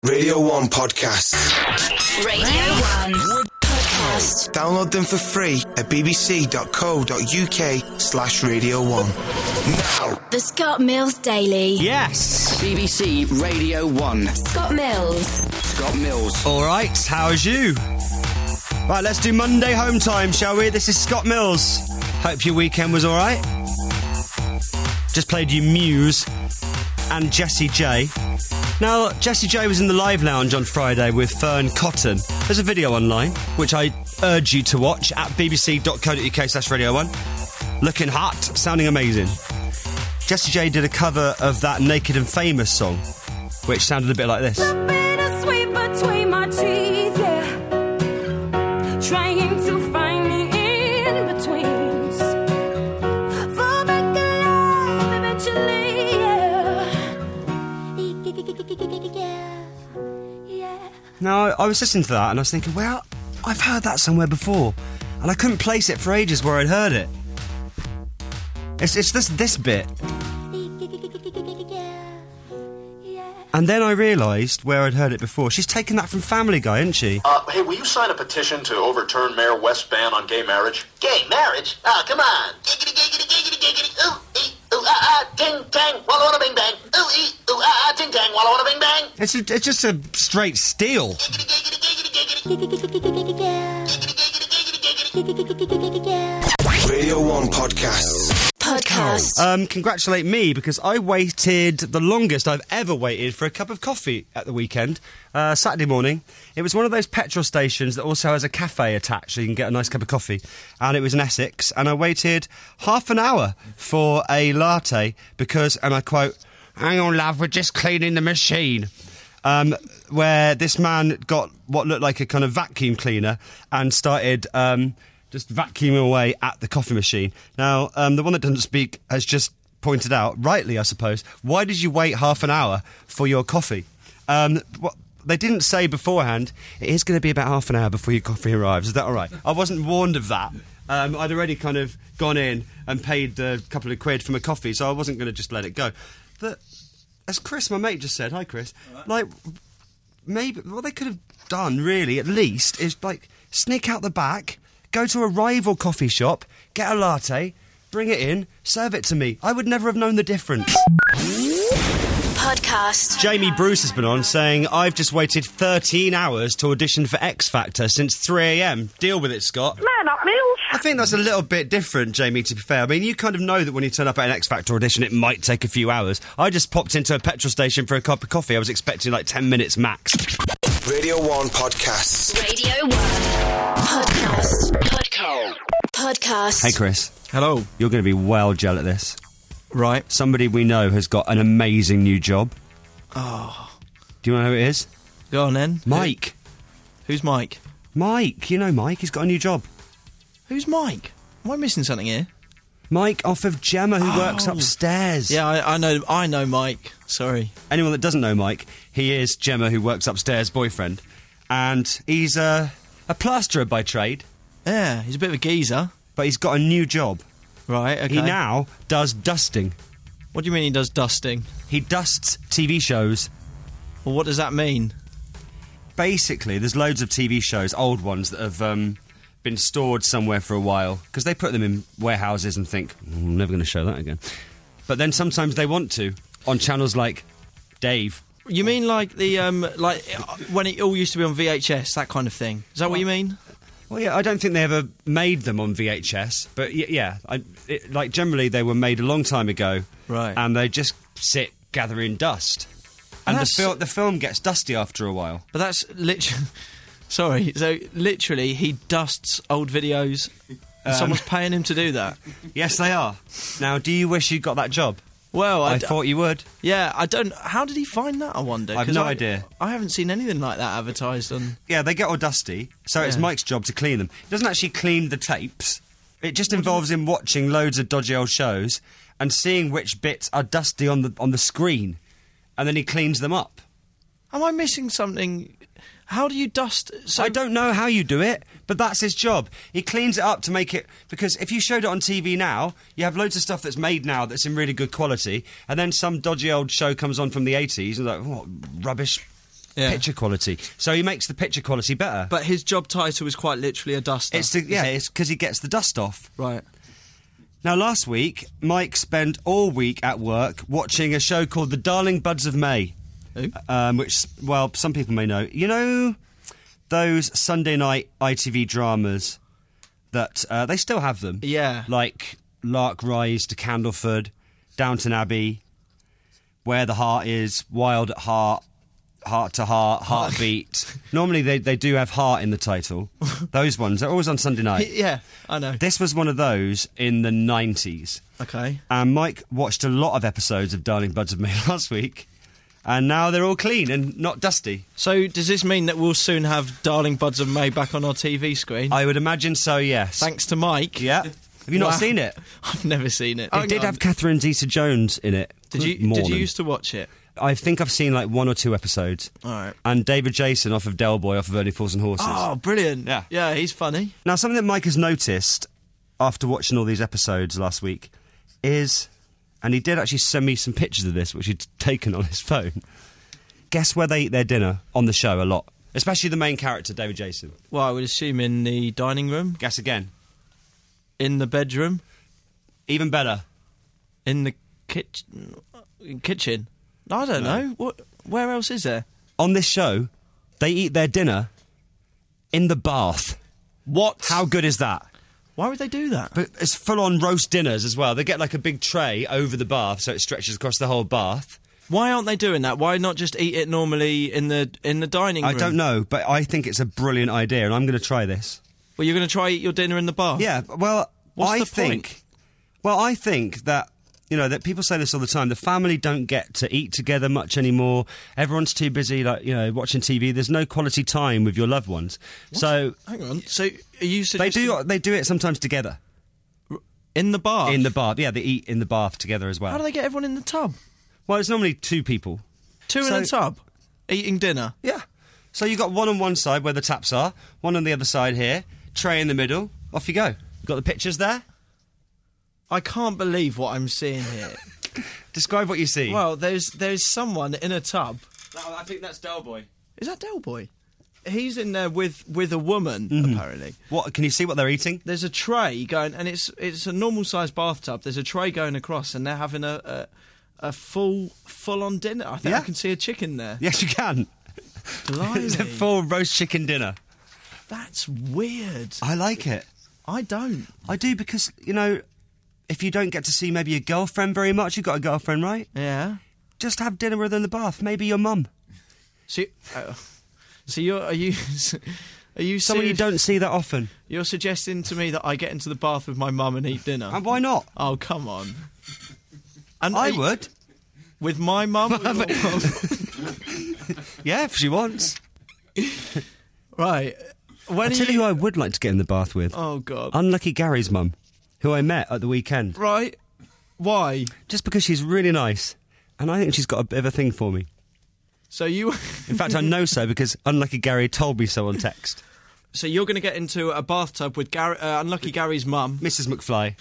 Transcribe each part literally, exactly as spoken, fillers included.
Radio one podcasts. Radio one podcast. Download them for free at bbc.co.uk slash radio one. Now. The Scott Mills Daily. Yes. B B C Radio one. Scott Mills. Scott Mills. All right, how's you? Right, let's do Monday home time, shall we? This is Scott Mills. Hope your weekend was all right. Just played you Muse and Jessie J. Now, Jessie J was in the Live Lounge on Friday with Fern Cotton. There's a video online, which I urge you to watch at bbc.co.uk slash radio one. Looking hot, sounding amazing. Jessie J did a cover of that Naked and Famous song, which sounded a bit like this. The bittersweet between my teeth, yeah. Trying to find me in betweens. For making love eventually, yeah. Yeah. Now, I was listening to that and I was thinking, well, I've heard that somewhere before. And I couldn't place it for ages where I'd heard it. It's, it's this, this bit. And then I realised where I'd heard it before. She's taken that from Family Guy, isn't she? Uh, hey, will you sign a petition to overturn Mayor West's ban on gay marriage? Gay marriage? Ah, come on. Giggity, giggity, giggity, giggity. Ooh, ee, ooh, ah, ah, ting, tang, walla, walla, bing, bang. Ooh, ee, ooh, ah, ah, ting, tang, walla, walla, bing, bang. It's, a, it's just a straight steal. Giggity, giggity, giggity, giggity. Radio one podcasts. Podcast. Um, congratulate me, because I waited the longest I've ever waited for a cup of coffee at the weekend. Uh, Saturday morning. It was one of those petrol stations that also has a cafe attached, so you can get a nice cup of coffee. And it was in Essex, and I waited half an hour for a latte because, and I quote, "Hang on, love, we're just cleaning the machine." Um, where this man got what looked like a kind of vacuum cleaner and started um, just vacuuming away at the coffee machine. Now, um, the one that doesn't speak has just pointed out, rightly I suppose, why did you wait half an hour for your coffee? Um, what, they didn't say beforehand, it is going to be about half an hour before your coffee arrives. Is that all right? I wasn't warned of that. Um, I'd already kind of gone in and paid a couple of quid for my coffee, so I wasn't going to just let it go. But as Chris, my mate, just said, hi Chris, like, maybe what they could have done, really, at least, is, like, sneak out the back, go to a rival coffee shop, get a latte, bring it in, serve it to me. I would never have known the difference. Podcast. Jamie Bruce has been on saying, I've just waited thirteen hours to audition for X Factor since three a.m. Deal with it, Scott. Man up, Mills. I think that's a little bit different, Jamie, to be fair. I mean, you kind of know that when you turn up at an X Factor audition, it might take a few hours. I just popped into a petrol station for a cup of coffee. I was expecting like ten minutes max. Radio one podcasts. Radio one podcast. Podcast. Podcast. Hey, Chris. Hello. You're going to be well gel at this. Right. Somebody we know has got an amazing new job. Oh. Do you know who it is? Go on then. Mike. Who? Who's Mike? Mike. You know Mike. He's got a new job. Who's Mike? Am I missing something here? Mike off of Gemma, who Oh. works upstairs. Yeah, I, I know. I know Mike. Sorry. Anyone that doesn't know Mike, he is Gemma, who works upstairs' boyfriend. And he's a, a plasterer by trade. Yeah, he's a bit of a geezer. But he's got a new job. Right. Okay. He now does dusting. What do you mean he does dusting? He dusts T V shows. Well, what does that mean? Basically, there's loads of T V shows, old ones, that have um, been stored somewhere for a while, because they put them in warehouses and think, mm, I'm never going to show that again. But then sometimes they want to, on channels like Dave. You mean like the um, like uh, when it all used to be on V H S, that kind of thing? Is that what you mean? Well, yeah, I don't think they ever made them on V H S, but y- yeah, I, it, like generally they were made a long time ago, Right. And they just sit gathering dust, and, And the, that's- fil- the film gets dusty after a while. But that's literally. Sorry. So literally, he dusts old videos. And Um, someone's paying him to do that. Yes, they are. Now, do you wish you got that job? Well, I, I d- thought you would. Yeah, I don't. How did he find that? I wonder. I've 'Cause no I, idea. I haven't seen anything like that advertised on. Yeah, they get all dusty, so it's Yeah. Mike's job to clean them. He doesn't actually clean the tapes. It just involves him watching loads of dodgy old shows and seeing which bits are dusty on the on the screen, and then he cleans them up. Am I missing something? How do you dust? So I don't know how you do it, but that's his job. He cleans it up to make it... Because if you showed it on T V now, you have loads of stuff that's made now that's in really good quality, and then some dodgy old show comes on from the eighties, and like, what, rubbish Yeah. picture quality. So he makes the picture quality better. But his job title is quite literally a duster. it's the, yeah, it's because he gets the dust off. Right. Now, last week, Mike spent all week at work watching a show called The Darling Buds of May. Who? Um, which, well, some people may know. You know those Sunday night I T V dramas that uh, they still have them? Yeah. Like Lark Rise to Candleford, Downton Abbey, Where the Heart Is, Wild at Heart, Heart to Heart, Heartbeat. Normally they, they do have heart in the title. Those ones, they're always on Sunday night. Yeah, I know. This was one of those in the nineties. Okay. And Mike watched a lot of episodes of Darling Buds of May last week. And now they're all clean and not dusty. So does this mean that we'll soon have Darling Buds of May back on our T V screen? I would imagine so, yes. Thanks to Mike. Yeah. Have you not Wow. seen it? I've never seen it. It Hang did on. have Catherine Zeta-Jones in it. Did Good you? Did morning. you used to watch it? I think I've seen like one or two episodes. All right. And David Jason off of Del Boy off of Early Fools and Horses. Oh, brilliant! Yeah. yeah, he's funny. Now, something that Mike has noticed after watching all these episodes last week is, and he did actually send me some pictures of this, which he'd taken on his phone. Guess where they eat their dinner on the show a lot? Especially the main character, David Jason. Well, I would assume in the dining room, Guess again. in the bedroom, Even better. in the kitchen. Kitchen. I don't No. know. What? Where else is there? On this show, they eat their dinner in the bath. What? How good is that? Why would they do that? But it's full-on roast dinners as well. They get like a big tray over the bath, so it stretches across the whole bath. Why aren't they doing that? Why not just eat it normally in the in the dining room? I don't know, but I think it's a brilliant idea, and I'm going to try this. Well, you're going to try eat your dinner in the bath. Yeah, well, What's I the think... point? Well, I think that, you know, that people say this all the time, the family don't get to eat together much anymore. Everyone's too busy, like, you know, watching T V. There's no quality time with your loved ones. So... Hang on. So are you They suggesting do, they do it sometimes together. in the bath? In the bath. Yeah, they eat in the bath together as well. How do they get everyone in the tub? Well, it's normally two people. Two So- in a tub, eating dinner. Yeah. So you got one on one side where the taps are, one on the other side here, tray in the middle. Off you go. You got the pictures there? I can't believe what I'm seeing here. Describe what you see. Well, there's there's someone in a tub. No, I think that's Del Boy. Is that Del Boy? He's in there with with a woman apparently. What? Can you see what they're eating? There's a tray going, and it's it's a normal sized bathtub. There's a tray going across, and they're having a a, a full full on dinner. I think Yeah. I can see a chicken there. Yes, you can. Blimey. It's a full roast chicken dinner. That's weird. I like it. I don't. I do because, you know, if you don't get to see maybe your girlfriend very much, you've got a girlfriend, right? Yeah. Just have dinner with her in the bath. Maybe your mum. So, uh, so you're are you are you Someone you serious- don't see that often. You're suggesting to me that I get into the bath with my mum and eat dinner? And why not? Oh, come on. And I are you- would. With my mum? With your mum? Yeah, if she wants. Right. When I are tell you who I would like to get in the bath with. Oh, God. Unlucky Gary's mum, who I met at the weekend. Right. Why? Just because she's really nice. And I think she's got a bit of a thing for me. So you... In fact, I know so because Unlucky Gary told me so on text. So you're going to get into a bathtub with Gary, uh, Unlucky Gary's mum. Missus McFly.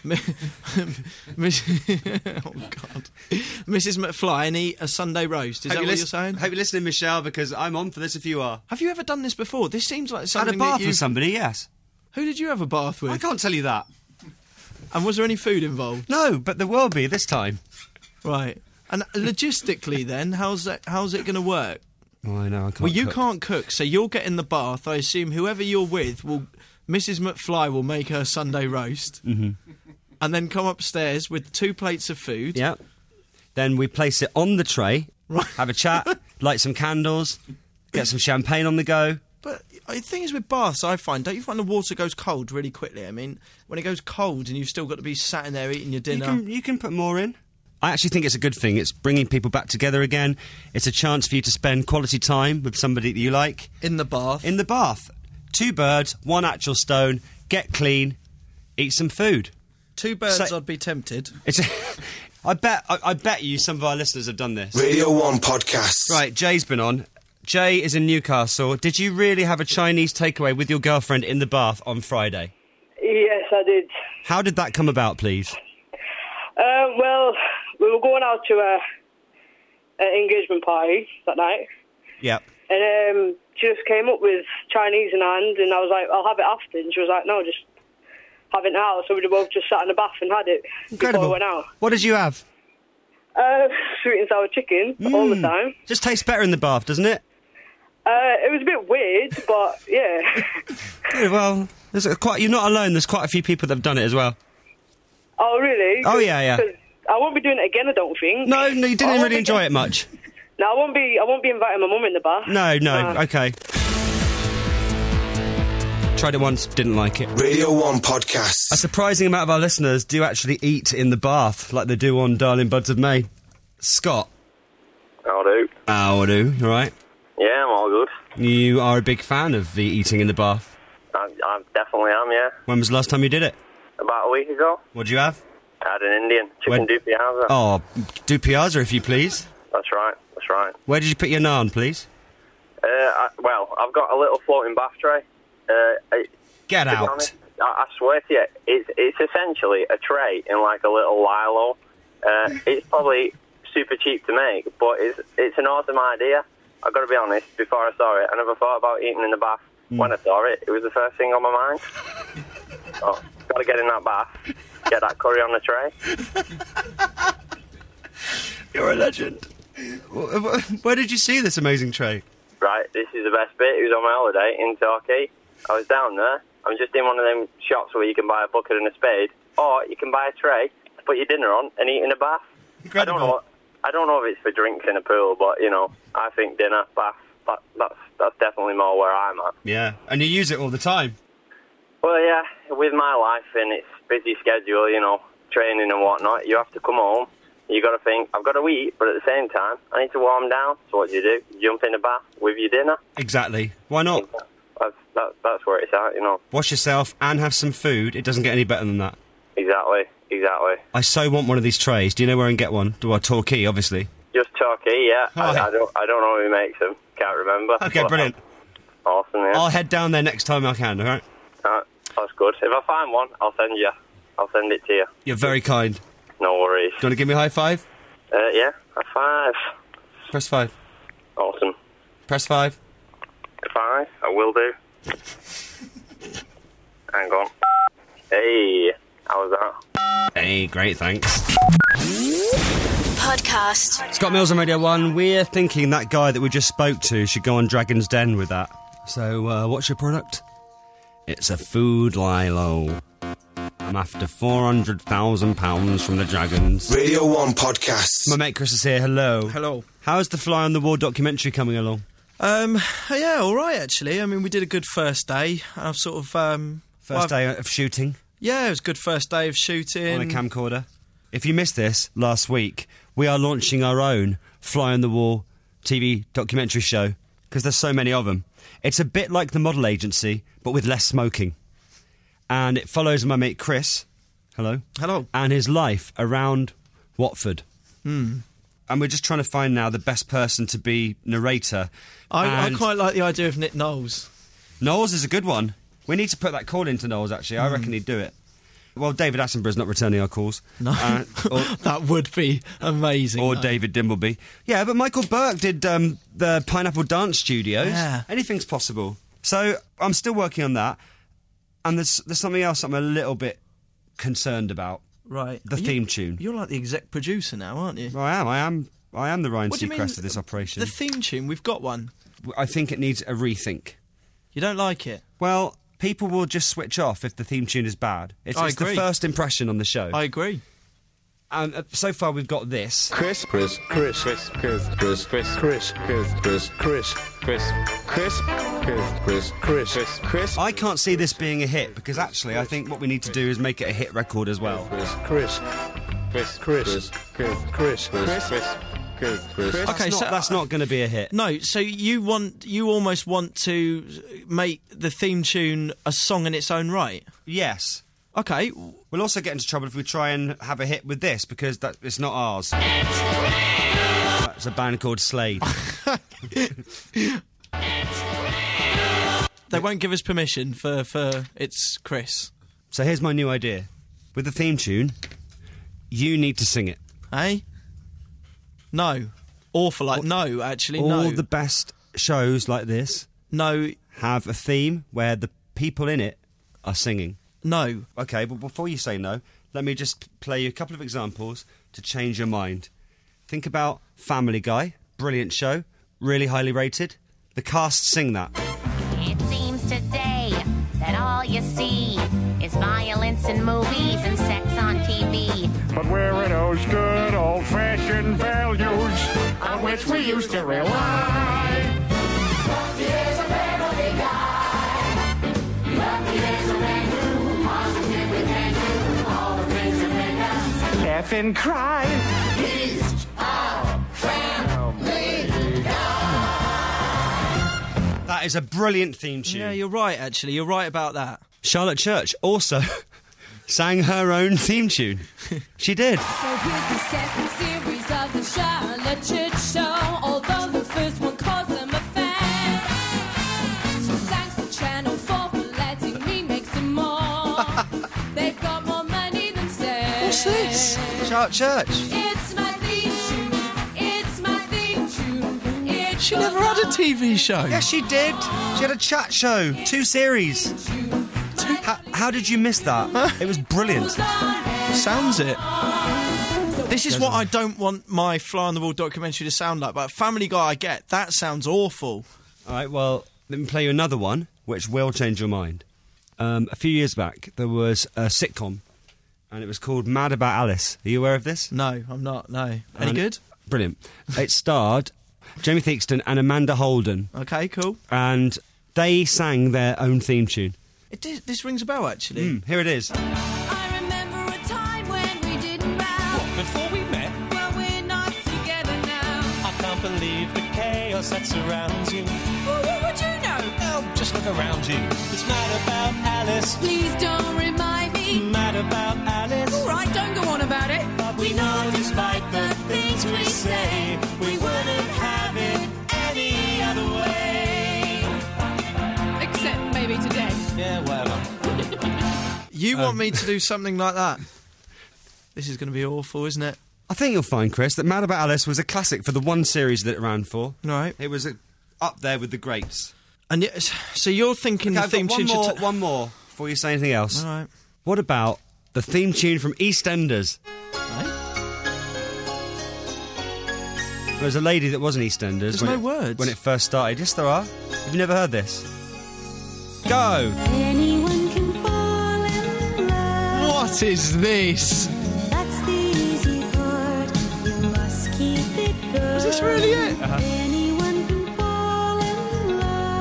Miss- oh, God. Missus McFly and eat a Sunday roast. Is that what you're saying? Hope you're listening, Michelle, because I'm on for this if you are. Have you ever done this before? This seems like Had something a bath that you... with somebody, yes. Who did you have a bath with? I can't tell you that. And was there any food involved? No, but there will be this time. Right. And logistically then, how's that, how's it going to work? Oh, I know, I can't Well, you cook. can't cook, so you'll get in the bath. I assume whoever you're with will... Missus McFly will make her Sunday roast. Mm-hmm. And then come upstairs with two plates of food. Yeah. Then we place it on the tray, Right. have a chat, light some candles, get some champagne on the go. But the thing is with baths, I find, don't you find the water goes cold really quickly? I mean, when it goes cold and you've still got to be sat in there eating your You dinner... can, you can put more in. I actually think it's a good thing. It's bringing people back together again. It's a chance for you to spend quality time with somebody that you like. in the bath. In the bath. Two birds, one actual stone. Get clean, eat some food. Two birds, So- I'd be tempted. It's. I bet. I, I bet you some of our listeners have done this. Radio one podcast. Right, Jay's been on. Jay is in Newcastle. Did you really have a Chinese takeaway with your girlfriend in the bath on Friday? Yes, I did. How did that come about, please? Um, well, we were going out to a an engagement party that night, Yep. And um, she just came up with Chinese in her hand, and I was like, I'll have it after. And she was like, no, just have it now. So we both just sat in the bath and had it Incredible. before we went out. What did you have? Uh, sweet and sour chicken all the time. Just tastes better in the bath, doesn't it? Uh, it was a bit weird, but yeah. Good, well, there's a quite, you're not alone. There's quite a few people that have done it as well. Oh, really? Oh, yeah, yeah. 'Cause I won't be doing it again, I don't think. No, no, you didn't I won't really be enjoy doing- it much. No, I won't be. I won't be inviting my mum in the bath. No, no, Uh, okay. Tried it once, didn't like it. Radio one Podcasts. A surprising amount of our listeners do actually eat in the bath, like they do on Darling Buds of May. Scott. I'll do. How do? All right. Yeah, I'm all good. You are a big fan of the eating in the bath. I, I definitely am, yeah. When was the last time you did it? About a week ago, What did you have? I had an Indian chicken When- do piazza. Oh, do piazza if you please. That's right, that's right. Where did you put your naan, please? Uh, I, well, I've got a little floating bath tray. Uh, it, Get to be out. honest, I, I swear to you, it's, it's essentially a tray in like a little lilo. Uh, it's probably super cheap to make, but it's it's an awesome idea. I've got to be honest, before I saw it, I never thought about eating in the bath. Mm. When I saw it, it was the first thing on my mind. Oh, got to get in that bath, get that curry on the tray. You're a legend. Where did you see this amazing tray? Right, this is the best bit. It was on my holiday in Torquay. I was down there. I'm just in one of them shops where you can buy a bucket and a spade, or you can buy a tray to put your dinner on and eat in a bath. Incredible. I don't know. What, I don't know if it's for drinks in a pool, but you know, I think dinner, bath, that, that's that's definitely more where I'm at. Yeah, and you use it all the time. Well, yeah, with my life and its busy schedule, you know, training and whatnot, you have to come home. You got to think, I've got to eat, but at the same time, I need to warm down. So what do you do? You jump in the bath with your dinner. Exactly. Why not? That's, that, that's where it's at, you know. Wash yourself and have some food. It doesn't get any better than that. Exactly, exactly. I so want one of these trays. Do you know where I can get one? Do I Torquay, obviously. Just Turkey, yeah. Oh, I, yeah. I don't, I don't know who makes them. Can't remember. Okay, But, brilliant. Awesome, yeah. I'll head down there next time I can, all right? Alright, that's good. If I find one, I'll send you. I'll send it to you. You're very kind. Do No worries. you want to give me a high five? Uh, yeah, a five. Press five. Awesome. Press five. Five, I will do. Hang on. Hey, how was that? Hey, great, thanks. Podcast. Scott Mills on Radio one. We're thinking that guy that we just spoke to should go on Dragon's Den with that. So, uh, what's your product? It's a food lilo. I'm after four hundred thousand pounds from the Dragons. Radio one Podcasts. My mate Chris is here. Hello. Hello. How's the Fly on the Wall documentary coming along? Um, yeah, all right, actually. I mean, we did a good first day. I've sort of... Um, First well, day of shooting Yeah, it was a good first day of shooting. on a camcorder. If you missed this last week, we are launching our own Fly on the Wall T V documentary show because there's so many of them. It's a bit like The Model Agency, but with less smoking. And it follows my mate Chris, hello, Hello. and his life around Watford. Hmm. And we're just trying to find now the best person to be narrator. I, I And quite like the idea of Nick Knowles. Knowles is a good one. We need to put that call into Knowles, actually. I reckon he'd do it. Well, David Attenborough's not returning our calls. No. Uh, or That would be amazing. or though. David Dimbleby. Yeah, but Michael Burke did um, the Pineapple Dance Studios. Yeah. Anything's possible. So I'm still working on that. And there's there's something else I'm a little bit concerned about. Right. The Are you- theme tune. You're like the exec producer now, aren't you? I am. I am. I am the Ryan What do you Seacrest mean, of this operation. The theme tune, we've got one. I think it needs a rethink. You don't like it? Well, people will just switch off if the theme tune is bad. It's, I it's the agree. first impression on the show. I agree. And uh, so far we've got this. Chris, Chris, Chris, Chris, Chris, Chris, Chris, Chris, Chris, Chris, Chris, Chris, Chris, Chris, Chris, Chris, Chris. I can't see this being a hit because actually I think what we need to do is make it a hit record as well. Chris, Chris, Chris, Chris, Chris, Chris, Chris, Chris, Chris. That's Okay, not, so- that's not going to be a hit. No, so you want you almost want to make the theme tune a song in its own right? Yes. Okay. We'll also get into trouble if we try and have a hit with this because that it's not ours. It's a band called Slade. They won't give us permission for, for it's Chris. So here's my new idea. With the theme tune, you need to sing it. Eh? No. Awful like no, actually, All no. the best shows like this No, have a theme where the people in it are singing? no. Okay, but before you say no, let me just play you a couple of examples to change your mind. Think about Family Guy, brilliant show, really highly rated. The cast sing that. It seems today that all you see is violence in movies and sex on T V. But where are those good old-fashioned values on which we used to rely? Lucky is a family guy. Lucky is a man who positively can do all the things that make us laugh and cry. He's our family guy. That is a brilliant theme tune. Yeah, you're right, actually. You're right about that. Charlotte Church also sang her own theme tune. She did. So here's the second series of the Charlotte Church Show. Although the first one caused them a fan. So thanks to Channel four for letting me make some more. They've got more money than sense. What's this? Charlotte Church. It's my theme tune. It's my theme tune. It She never had a T V show. Yes, she did. She had a chat show, two series. How, how did you miss that? It was brilliant. Sounds it. This is what I don't want my Fly on the Wall documentary to sound like, but Family Guy I get. That sounds awful. All right, well, let me play you another one, which will change your mind. Um, a few years back, there was a sitcom, and it was called Mad About Alice. Are you aware of this? No, I'm not, no. Any And- good? Brilliant. It starred Jamie Theakston and Amanda Holden, Okay, cool. and they sang their own theme tune. It did, this rings a bell, actually. Mm, here it is. I remember a time when we didn't round. Before we met, Well, we're not together now. I can't believe the chaos that surrounds you. Well, what would you know? Oh, just look around you. It's mad about Alice. Please don't remind me. Mad about Alice. All right, don't go on about it. But we know despite the things we say, we wouldn't have it any other way. Except maybe today. Yeah, whatever. You Um, want me to do something like that? This is going to be awful, isn't it? I think you'll find, Chris, that Mad About Alice was a classic for the one series that it ran for. Right. It was uh up there with the greats. And yet, so you're thinking Okay, the I've got theme one tune more, should... ta- one more before you say anything else. All right. What about the theme tune from EastEnders? There was a lady that was in EastEnders. There's when no it, words. When it first started. Yes, there are. Have you never heard this? Go! Anyone can fall in love. What is this? That's the easy part. You must keep it good. Is this really it? Uh-huh. Anyone can fall in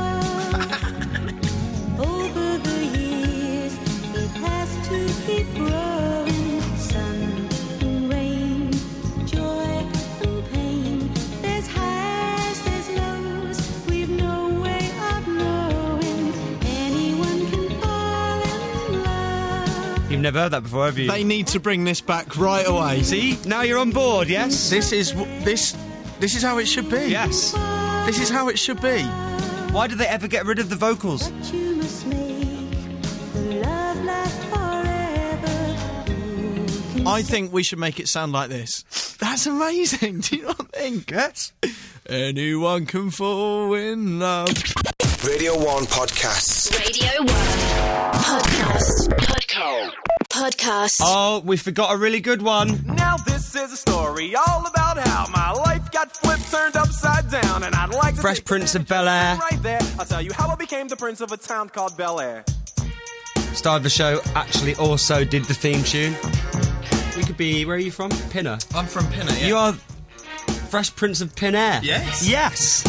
love. Over the years, it has to keep growing. Sun and rain, joy and pain. There's highs, there's lows. We've no way of knowing. Anyone can fall in love. You've never heard that before, have you? They need to bring this back right away. See? Now you're on board, yes? This is w- this. This is how it should be. Yes. This is how it should be. Why did they ever get rid of the vocals? But you must make the love last forever. Who can I think we should make it sound like this. That's amazing. Do you not think? Yes. Anyone can fall in love. Radio one Podcasts. Radio one. Podcast. Podcast. Podcast. Oh, we forgot a really good one. Now this is a story all about how my life got flipped, turned upside down, and I'd like to Fresh take Prince a of Bel-Air. right there. I'll tell you how I became the prince of a town called Bel Air. Star of the show actually also did the theme tune. We could be... Where are you from? Pinner. I'm from Pinner, yeah. You are Fresh Prince of Pin Air. Yes. Yes.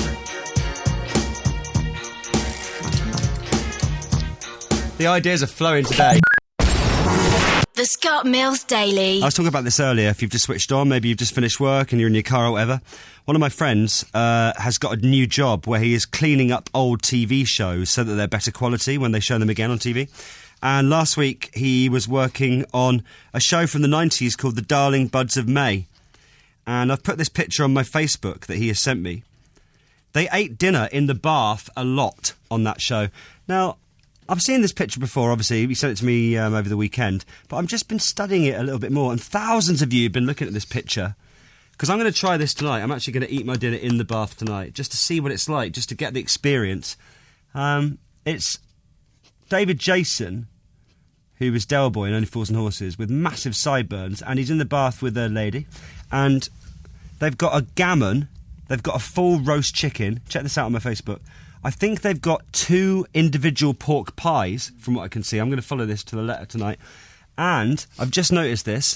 The ideas are flowing today. The Scott Mills Daily. I was talking about this earlier. If you've just switched on, maybe you've just finished work and you're in your car or whatever. One of my friends uh, has got a new job where he is cleaning up old T V shows so that they're better quality when they show them again on T V. And last week he was working on a show from the nineties called The Darling Buds of May. And I've put this picture on my Facebook that he has sent me. They ate dinner in the bath a lot on that show. Now, I've seen this picture before, obviously. He sent it to me um, over the weekend. But I've just been studying it a little bit more. And thousands of you have been looking at this picture, because I'm going to try this tonight. I'm actually going to eat my dinner in the bath tonight, just to see what it's like, just to get the experience. Um, it's David Jason, who was Del Boy in Only Fools and Horses, with massive sideburns, and he's in the bath with a lady, and they've got a gammon, they've got a full roast chicken. Check this out on my Facebook. I think they've got two individual pork pies, from what I can see. I'm going to follow this to the letter tonight. And I've just noticed this.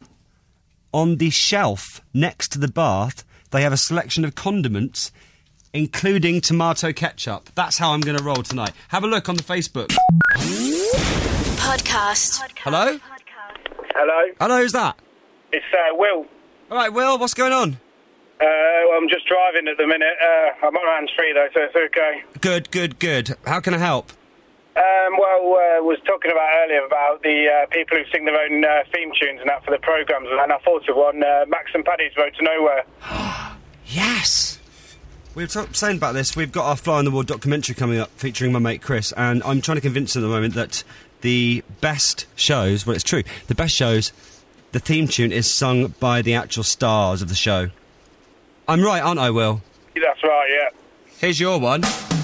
On the shelf next to the bath, they have a selection of condiments, including tomato ketchup. That's how I'm going to roll tonight. Have a look on the Facebook. Podcast. Hello? Hello. Hello, who's that? It's uh, Will. All right, Will, what's going on? Uh, well, I'm just driving at the minute. Uh, I'm on hands-free, though, so it's okay. Good, good, good. How can I help? Um, well, uh, was talking about earlier about the uh, people who sing their own uh, theme tunes and that for the programmes, and I thought of one, uh, Max and Paddy's Road to Nowhere. Yes! We were t- saying about this. We've got our Fly on the Wall documentary coming up featuring my mate Chris, and I'm trying to convince him at the moment that the best shows, well, it's true, the best shows, the theme tune is sung by the actual stars of the show. I'm right, aren't I, Will? That's right, yeah. Here's your one.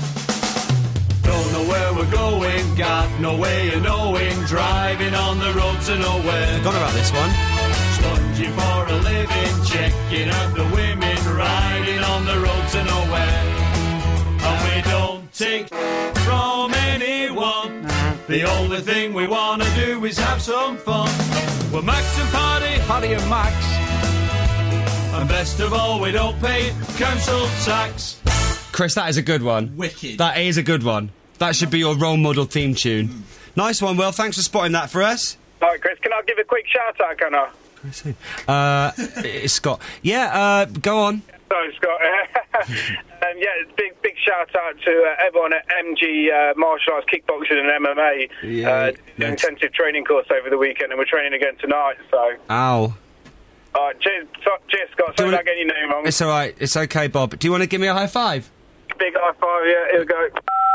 Don't know where we're going, got no way of knowing, driving on the road to nowhere. Forgot about this one. Sponging for a living, checking out the women, riding on the road to nowhere. And we don't take from anyone. The only thing we want to do is have some fun. We're Max and Paddy, Paddy and Max. And best of all, we don't pay council tax. Chris, that is a good one. Wicked. That is a good one. That should be your role model theme tune. Mm. Nice one, Will. Thanks for spotting that for us. All right, Chris, can I give a quick shout-out, can I? Chris who? Uh, it's Scott. Yeah, uh, go on. Sorry, Scott. um, yeah, big big shout-out to uh, everyone at M G uh, Martial Arts, Kickboxing and M M A. Yeah, uh, did an intensive training course over the weekend, and we're training again tonight, so... Ow. All right, cheers, so, cheers Scott. Sorry about getting your name wrong. It's all right. It's okay, Bob. Do you want to give me a high five? Big high five, yeah, here we go.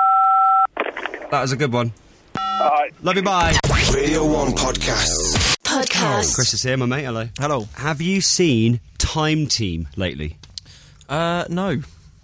That was a good one. All right. Love you, bye. Radio one Podcasts. Podcast. Chris is here, my mate. Hello. Hello. Have you seen Time Team lately? Uh, no.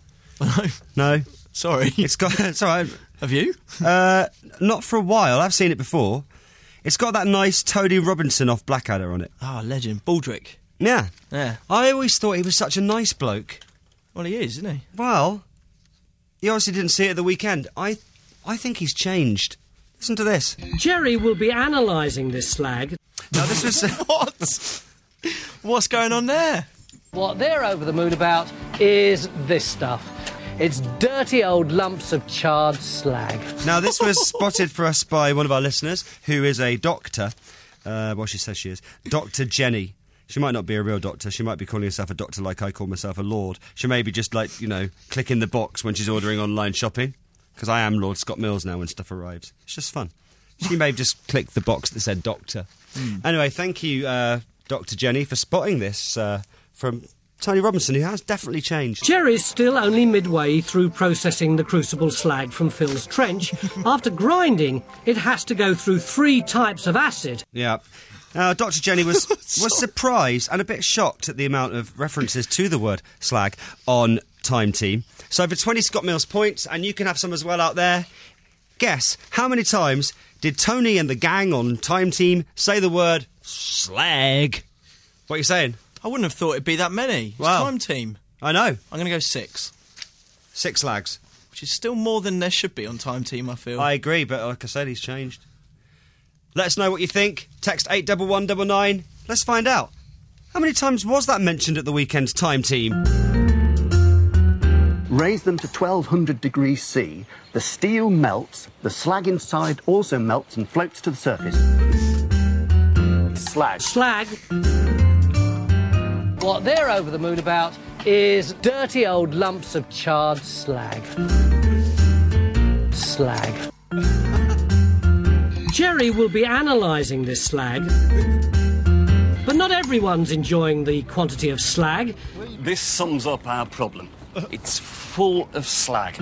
No? Sorry. It's got... It's all right. Have you? Uh, not for a while. I've seen it before. It's got that nice Tony Robinson off Blackadder on it. Ah, oh, legend. Baldrick. Yeah. Yeah. I always thought he was such a nice bloke. Well, he is, isn't he? Well, you obviously didn't see it at the weekend. I, I think he's changed. Listen to this. Jerry will be analysing this slag. No, this was... What? What's going on there? What they're over the moon about is this stuff. It's dirty old lumps of charred slag. Now, this was spotted for us by one of our listeners, who is a doctor. Uh, well, she says she is. Doctor Jenny. She might not be a real doctor. She might be calling herself a doctor like I call myself a lord. She may be just, like, you know, clicking the box when she's ordering online shopping. Because I am Lord Scott Mills now when stuff arrives. It's just fun. She may have just clicked the box that said doctor. Mm. Anyway, thank you, uh, Doctor Jenny, for spotting this uh, from Tony Robinson, who has definitely changed. Jerry's still only midway through processing the crucible slag from Phil's trench. After grinding, it has to go through three types of acid. Yeah. Uh, Doctor Jenny was was surprised and a bit shocked at the amount of references to the word slag on Time Team. So for twenty Scott Mills points, and you can have some as well out there, guess how many times did Tony and the gang on Time Team say the word slag? What are you saying? I wouldn't have thought it'd be that many. It's Wow. Time Team. I know. I'm going to go six. Six slags. Which is still more than there should be on Time Team, I feel. I agree, but like I said, he's changed. Let us know what you think. Text eight one one nine nine. Let's find out. How many times was that mentioned at the weekend's Time Team? Raise them to twelve hundred degrees C. The steel melts, the slag inside also melts and floats to the surface. Slag. Slag. What they're over the moon about is dirty old lumps of charred slag. Slag. Jerry will be analysing this slag. But not everyone's enjoying the quantity of slag. This sums up our problem. It's full of slag.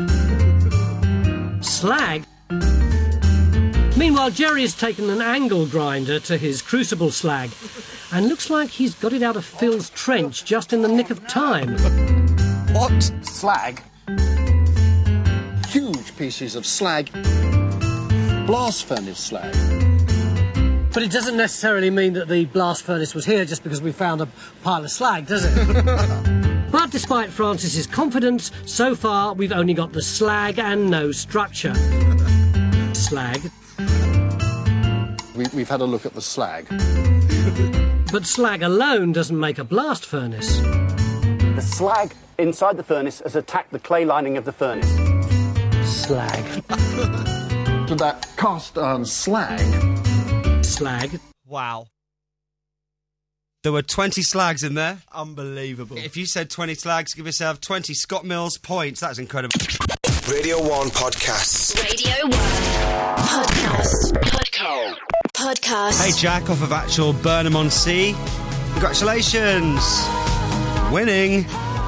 Slag? Meanwhile, Jerry has taken an angle grinder to his crucible slag. and looks like he's got it out of Phil's trench just in the nick of time. What? Slag. Huge pieces of slag. Blast furnace slag. But it doesn't necessarily mean that the blast furnace was here just because we found a pile of slag, does it? But despite Francis's confidence, so far we've only got the slag and no structure. Slag. We, we've had a look at the slag. But slag alone doesn't make a blast furnace. The slag inside the furnace has attacked the clay lining of the furnace. Slag. To that cast iron slag. Slag. Wow. There were twenty slags in there. Unbelievable. If you said twenty slags, give yourself twenty Scott Mills points. That's incredible. Radio one Podcasts. Radio one Podcast. Podcast. Podcast. Hey, Jack, off of actual Burnham-on-Sea. Congratulations. Winning.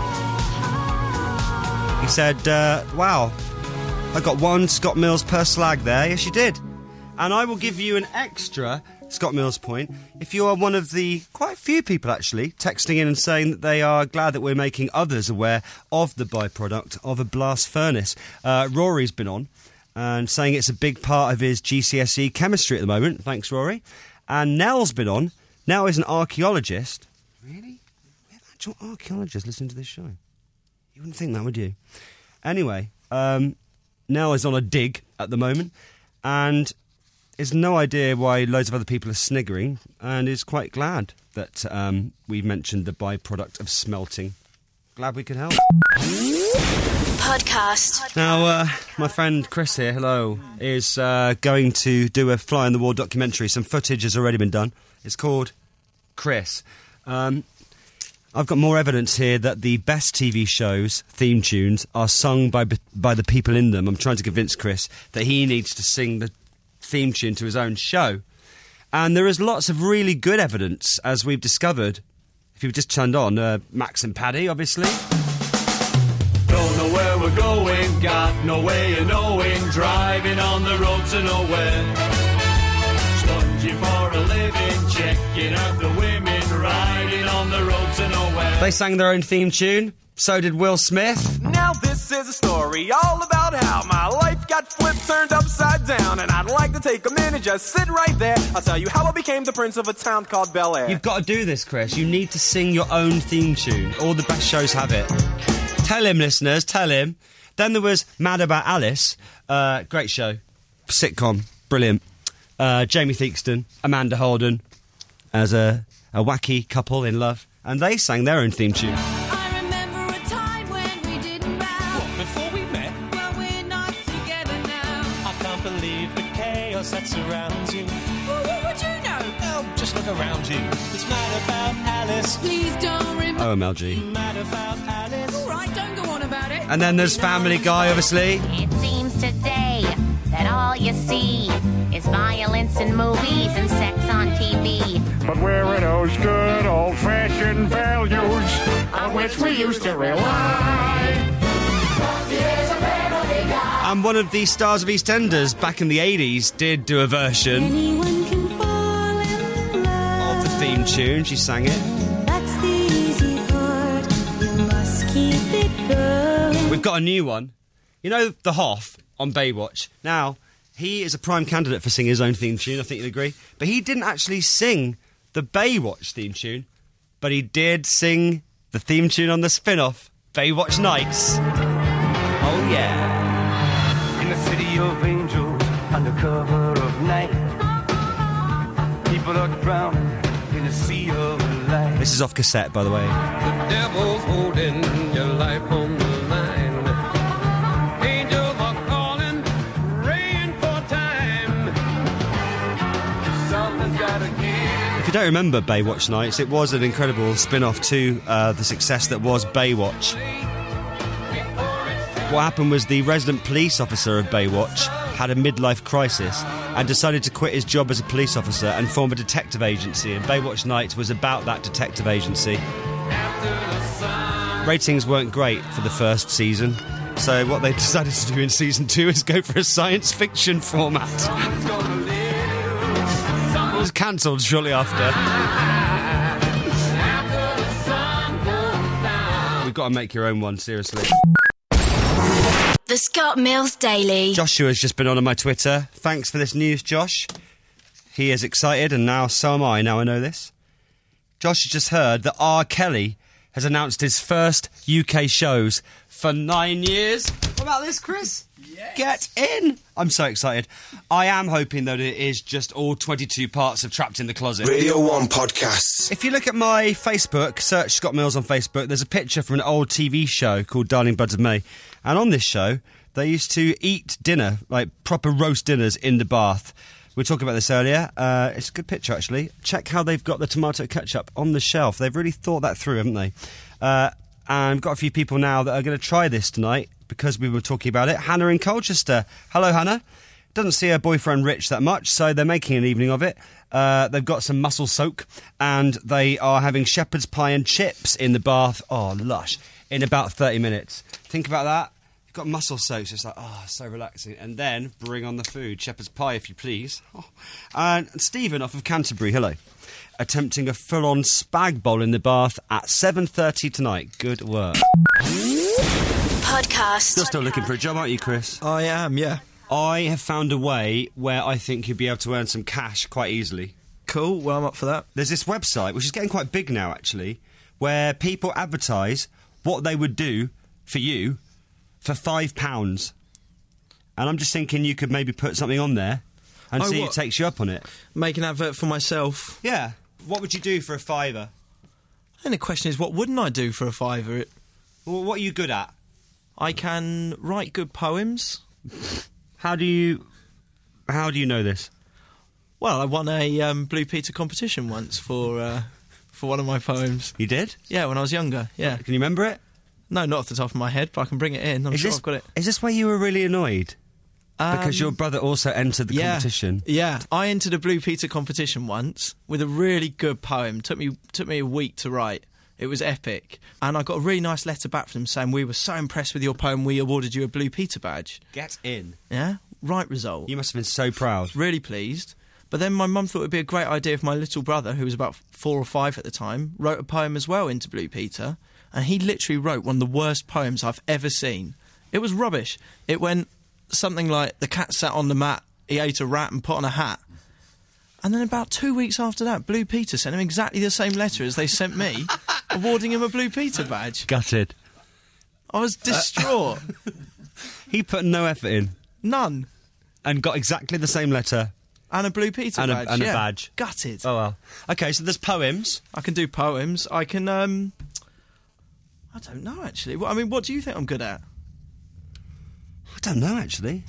He said, uh, wow, I got one Scott Mills per slag there. Yes, you did. And I will give you an extra Scott Mills point if you are one of the quite few people actually texting in and saying that they are glad that we're making others aware of the byproduct of a blast furnace. Uh, Rory's been on and saying it's a big part of his G C S E chemistry at the moment. Thanks, Rory. And Nell's been on. Nell is an archaeologist. Really? We have actual archaeologists listening to this show. You wouldn't think that, would you? Anyway, um, Nell is on a dig at the moment and has no idea why loads of other people are sniggering and is quite glad that um, we mentioned the byproduct of smelting. Glad we could help. Podcast. Now, uh, my friend Chris here, hello, is uh, going to do a Fly on the Wall documentary. Some footage has already been done. It's called Chris. Um, I've got more evidence here that the best T V shows' theme tunes are sung by by the people in them. I'm trying to convince Chris that he needs to sing the theme tune to his own show. And there is lots of really good evidence, as we've discovered. If you've just turned on, uh, Max and Paddy, obviously. Don't know where we're going, got no way of knowing, driving on the road to nowhere. Sponging for a living, checking out the women, riding on the road to nowhere. They sang their own theme tune. So did Will Smith. Now this is a story all about how my life got flipped, turned upside down, and I'd like to take a minute, just sit right there. I'll tell you how I became the prince of a town called Bel Air. You've got to do this, Chris. You need to sing your own theme tune. All the best shows have it. Tell him, listeners, tell him. Then there was Mad About Alice. Uh, great show. Sitcom. Brilliant. Uh, Jamie Theakston, Amanda Holden, as a, a wacky couple in love. And they sang their own theme tune. That surrounds you. Well, what would you know? Oh, just look around you. It's Mad About Alice. Please don't remember. O M L G. Mad About Alice. All right, don't go on about it. And then there's Family Guy, obviously. It seems today that all you see is violence in movies and sex on T V. But where are those good old-fashioned values on which we used to rely? And one of the stars of EastEnders back in the eighties did do a version of the theme tune. She sang it. That's the easy part. You must keep it going. We've got a new one. You know the Hoff on Baywatch? Now, he is a prime candidate for singing his own theme tune, I think you'd agree. But he didn't actually sing the Baywatch theme tune, but he did sing the theme tune on the spin-off, Baywatch Nights. Oh, yeah. In the city of angels, under cover of night, people are drowning in a sea of light. This is off cassette, by the way. The devil's holding your life on the line. Angels are calling, praying for time. Something's gotta give. If you don't remember Baywatch Nights, it was an incredible spin-off to uh, the success that was Baywatch. What happened was the resident police officer of Baywatch had a midlife crisis and decided to quit his job as a police officer and form a detective agency, and Baywatch Nights was about that detective agency. Ratings weren't great for the first season, so what they decided to do in season two is go for a science fiction format. It was cancelled shortly after. You've got to make your own one, seriously. The Scott Mills Daily. Joshua's just been on on my Twitter. Thanks for this news, Josh. He is excited, and now so am I. Now I know this. Josh has just heard that R. Kelly has announced his first U K shows for nine years. What about this, Chris? Yes. Get in! I'm so excited. I am hoping that it is just all twenty-two parts of Trapped in the Closet. Radio one podcasts. If you look at my Facebook, search Scott Mills on Facebook, there's a picture from an old T V show called Darling Buds of May. And on this show, they used to eat dinner, like proper roast dinners in the bath. We were talking about this earlier. Uh, it's a good picture, actually. Check how they've got the tomato ketchup on the shelf. They've really thought that through, haven't they? Uh, and we've got a few people now that are going to try this tonight because we were talking about it. Hannah in Colchester. Hello, Hannah. Doesn't see her boyfriend Rich that much, so they're making an evening of it. Uh, they've got some mussel soak, and they are having shepherd's pie and chips in the bath. Oh, lush. In about thirty minutes. Think about that. You've got mussel soak, so it's like, oh, so relaxing. And then bring on the food. Shepherd's pie, if you please. Oh. And Stephen off of Canterbury, hello. Attempting a full-on spag bowl in the bath at seven thirty tonight. Good work. Podcast. You're still looking for a job, aren't you, Chris? I am, yeah. I have found a way where I think you'll be able to earn some cash quite easily. Cool, well, I'm up for that. There's this website, which is getting quite big now, actually, where people advertise what they would do for you for five pounds. And I'm just thinking you could maybe put something on there and Oh, see what? if it takes you up on it. Make an advert for myself. Yeah. What would you do for a fiver? And the question is, what wouldn't I do for a fiver? It, Well, what are you good at? I can write good poems. How do you... How do you know this? Well, I won a um, Blue Peter competition once for uh, for one of my poems. You did? Yeah, when I was younger, yeah. Can you remember it? No, not off the top of my head, but I can bring it in. I'm is sure this, I've got it. Is this where you were really annoyed? Um, Because your brother also entered the yeah, competition. Yeah, I entered a Blue Peter competition once with a really good poem. Took me took me a week to write. It was epic. And I got a really nice letter back from them saying, we were so impressed with your poem, we awarded you a Blue Peter badge. Get in. Yeah, right result. You must have been so proud. Really pleased. But then my mum thought it would be a great idea if my little brother, who was about four or five at the time, wrote a poem as well into Blue Peter. And he literally wrote one of the worst poems I've ever seen. It was rubbish. It went something like, the cat sat on the mat, he ate a rat and put on a hat. And then about two weeks after that, Blue Peter sent him exactly the same letter as they sent me, awarding him a Blue Peter badge. Gutted. I was distraught. He put no effort in. None. And got exactly the same letter. And a Blue Peter and badge. A, and yeah. a badge. Gutted. Oh, well. OK, so there's poems. I can do poems. I can, um... I don't know, actually. Well, I mean, what do you think I'm good at? I don't know, actually.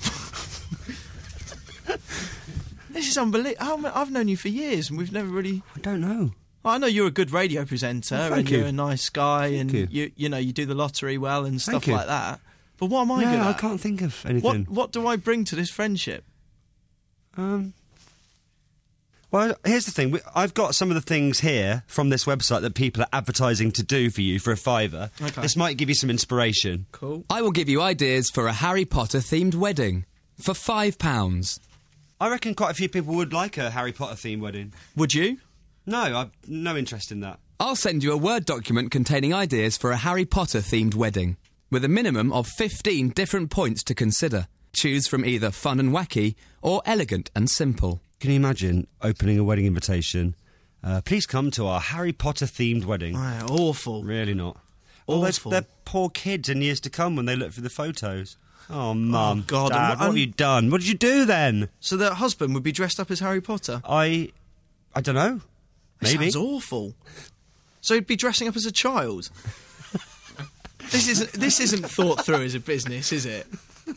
This is unbelievable. I've known you for years and we've never really... I don't know. Well, I know you're a good radio presenter Oh, and thank you're you. a nice guy Thank and you. you you know, you do the lottery well and stuff Thank you. like that. But what am I no, good at? I can't think of anything. What, what do I bring to this friendship? Um... Well, here's the thing. We- I've got some of the things here from this website that people are advertising to do for you for a fiver. Okay. This might give you some inspiration. Cool. I will give you ideas for a Harry Potter-themed wedding for five pounds. I reckon quite a few people would like a Harry Potter-themed wedding. Would you? No, I've no interest in that. I'll send you a Word document containing ideas for a Harry Potter-themed wedding, with a minimum of fifteen different points to consider. Choose from either fun and wacky or elegant and simple. Can you imagine opening a wedding invitation? Uh, please come to our Harry Potter-themed wedding. Oh, awful. Really not. All those Awful. they're poor kids in years to come when they look through the photos. Oh, Mum, Oh, God, Dad, and- what have and- you done? What did you do then? So the husband would be dressed up as Harry Potter? I... I don't know. Maybe. Sounds awful. So he'd be dressing up as a child? This isn't this isn't thought through as a business, is it?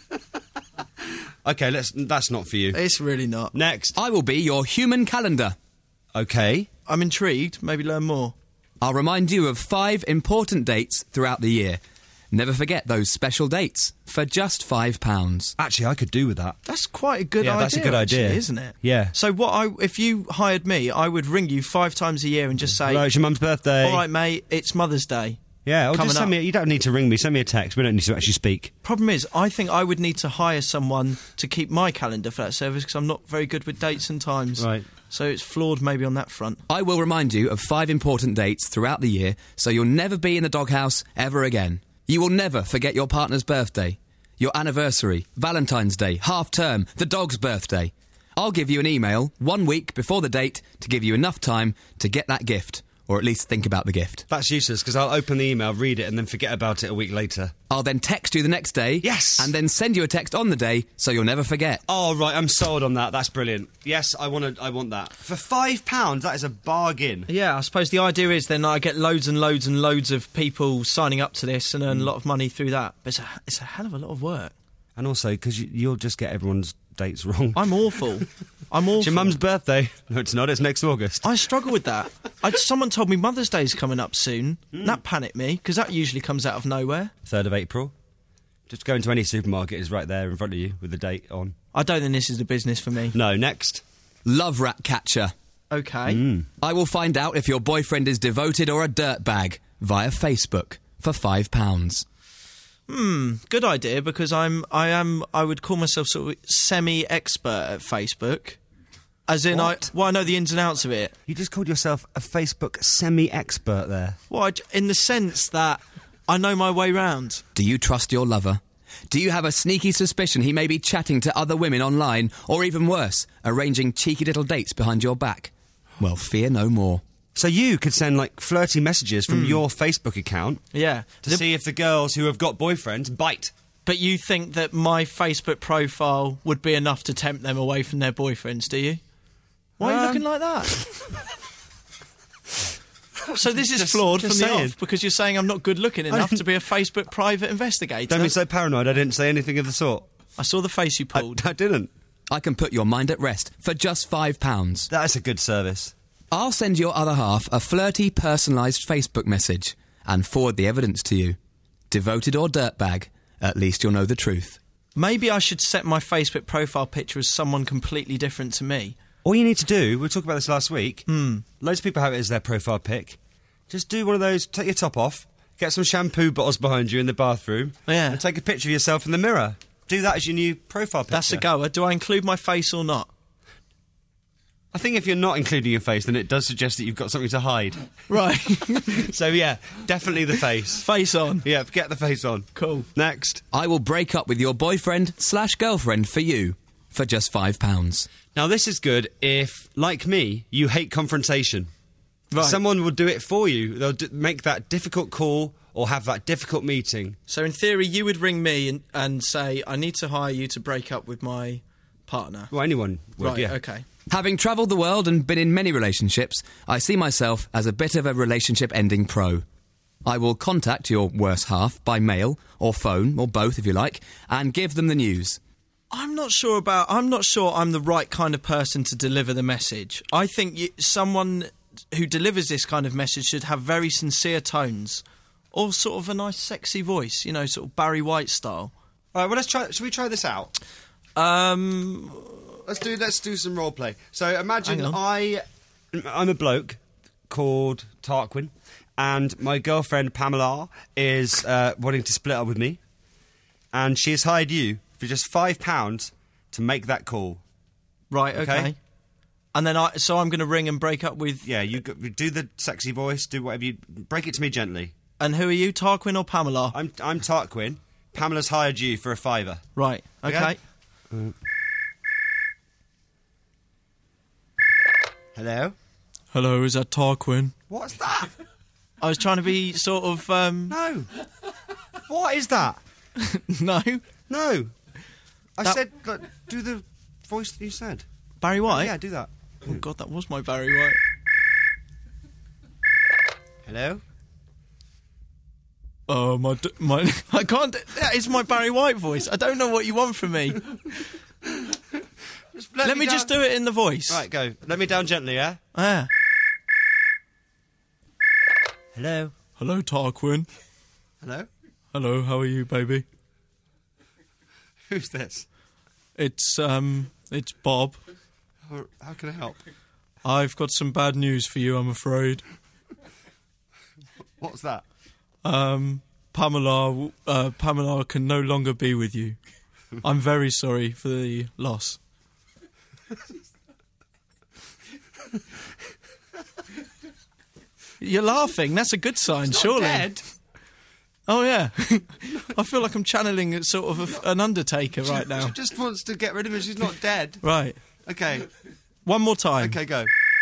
OK, let's. That's not for you. It's really not. Next. I will be your human calendar. OK. I'm intrigued. Maybe learn more. I'll remind you of five important dates throughout the year. Never forget those special dates for just five pounds. Actually, I could do with that. That's quite a good Yeah, idea. that's a good actually, idea. isn't it? Yeah. So what I if you hired me, I would ring you five times a year and just say, Hello, it's your mum's birthday. "All right, mate, it's Mother's Day." Yeah, or Coming just send up. me... You don't need to ring me. Send me a text. We don't need to actually speak. Problem is, I think I would need to hire someone to keep my calendar for that service because I'm not very good with dates and times. Right. So it's flawed maybe on that front. I will remind you of five important dates throughout the year, so you'll never be in the doghouse ever again. You will never forget your partner's birthday, your anniversary, Valentine's Day, half-term, the dog's birthday. I'll give you an email one week before the date to give you enough time to get that gift, or at least think about the gift. That's useless, because I'll open the email, read it, and then forget about it a week later. I'll then text you the next day. Yes! And then send you a text on the day, so you'll never forget. Oh, right, I'm sold on that. That's brilliant. Yes, I want to. I want that. For five pounds, that is a bargain. Yeah, I suppose the idea is then I get loads and loads and loads of people signing up to this and earn a lot of money through that. But it's a, it's a hell of a lot of work. And also, because you, you'll just get everyone's dates wrong. I'm awful. I'm awful. It's your mum's birthday. No, it's not. It's next August. I struggle with that. I, someone told me Mother's Day's coming up soon. Mm. That panicked me, because that usually comes out of nowhere. third of April. Just go into any supermarket, it's right there in front of you with the date on. I don't think this is the business for me. No, next. Love rat catcher. Okay. Mm. I will find out if your boyfriend is devoted or a dirtbag via Facebook for five pounds. Hmm, good idea, because I'm, I am, I would call myself sort of semi-expert at Facebook. As in, What? I, well, I know the ins and outs of it. You just called yourself a Facebook semi-expert there. Well, I j- in the sense that I know my way round. Do you trust your lover? Do you have a sneaky suspicion he may be chatting to other women online, or even worse, arranging cheeky little dates behind your back? Well, fear no more. So you could send, like, flirty messages from Mm. your Facebook account Yeah. to The- see if the girls who have got boyfriends bite. But you think that my Facebook profile would be enough to tempt them away from their boyfriends, do you? Why are you Um, looking like that? So this is Just- flawed just from the saying. off, because you're saying I'm not good looking enough to be a Facebook private investigator. Don't be so paranoid, I didn't say anything of the sort. I saw the face you pulled. I, I didn't. I can put your mind at rest for just five pounds. That is a good service. I'll send your other half a flirty, personalised Facebook message and forward the evidence to you. Devoted or dirtbag, at least you'll know the truth. Maybe I should set my Facebook profile picture as someone completely different to me. All you need to do, we were talking about this last week, Hmm. loads of people have it as their profile pic. Just do one of those, take your top off, get some shampoo bottles behind you in the bathroom, Yeah. and take a picture of yourself in the mirror. Do that as your new profile picture. That's a goer. Do I include my face or not? I think if you're not including your face, then it does suggest that you've got something to hide. Right. So yeah, definitely the face. Face on. Yeah, get the face on. Cool. Next. I will break up with your boyfriend slash girlfriend for you for just five pounds. Now this is good if, like me, you hate confrontation. Right. Someone will do it for you. They'll d- make that difficult call or have that difficult meeting. So in theory, you would ring me and, and say, I need to hire you to break up with my partner. Well, anyone would, Right, yeah. okay. Having travelled the world and been in many relationships, I see myself as a bit of a relationship-ending pro. I will contact your worse half by mail or phone, or both if you like, and give them the news. I'm not sure about. I'm not sure I'm the right kind of person to deliver the message. I think you, someone who delivers this kind of message should have very sincere tones, or sort of a nice, sexy voice. You know, sort of Barry White style. All right, well, let's try. Should we try this out? Um, let's do. Let's do some role play. So imagine Hang on. I, I'm a bloke called Tarquin, and my girlfriend Pamela is uh, wanting to split up with me, and she has hired you for just five pounds to make that call. Right. Okay. Okay. And then I. So I'm going to ring and break up with. Yeah, you go, do the sexy voice. Do whatever you. Break it to me gently. And who are you, Tarquin or Pamela? I'm I'm Tarquin. Pamela's hired you for a fiver. Right. Okay. Okay. Uh, Hello? Hello, is that Tarquin? What's that? I was trying to be sort of. Um, No. What is that? no. No. I That- said, like, do the voice that you said. Barry White? Yeah, do that. Oh God, that was my Barry White. Hello? Oh my, d- my! I can't. That is my Barry White voice. I don't know what you want from me. Just Let, me down- just do it in the voice. Right, go. Let me down gently, yeah? Ah. Hello? Hello, Tarquin. Hello? Hello, how are you, baby? Who's this? It's um, it's Bob. How, how can I help? I've got some bad news for you, I'm afraid. What's that? Um, Pamela, uh, Pamela can no longer be with you. I'm very sorry for the loss. You're laughing. That's a good sign, surely. Dead. Oh, yeah. I feel like I'm channeling a sort of a, an Undertaker right She- now. She just wants to get rid of him. She's not dead. Right. Okay. One more time. Okay, go.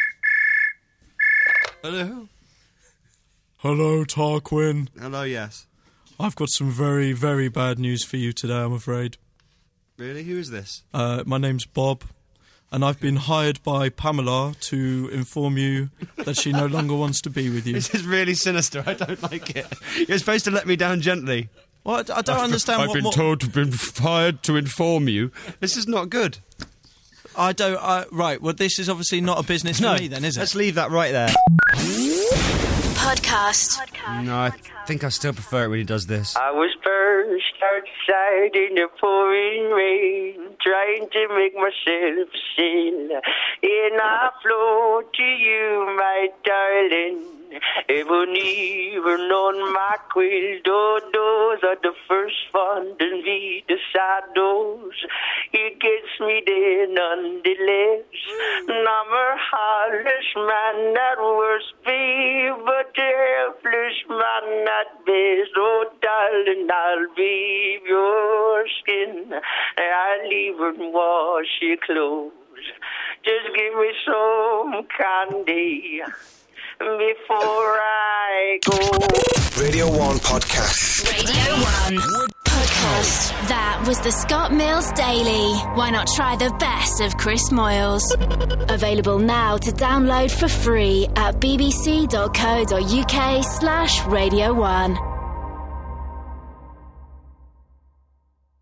Hello. Hello, Tarquin. Hello, yes. I've got some very, very bad news for you today, I'm afraid. Really? Who is this? Uh, my name's Bob, and I've been hired by Pamela to inform you that she no longer wants to be with you. This is really sinister. I don't like it. You're supposed to let me down gently. Well, I d- I don't understand I've what been more- told to be hired to inform you. This is not good. I don't... I, right, well, this is obviously not a business No, for me then, is it? let's leave that right there. Podcast. No, I think I still prefer it when he does this. I was first outside in the pouring rain, trying to make myself a sail, and I float to you, my darling. Even even on my quill, those are the first fun, then be the shadows. It gets me there nonetheless. I'm a heartless man at worst, be but a helpless man at best. Oh, darling, I'll be your skin. I'll even wash your clothes. Just give me some candy before I go. Radio one Podcast. Radio one Podcast. That was the Scott Mills Daily. Why not try the best of Chris Moyles? Available now to download for free at bbc.co.uk slash Radio one.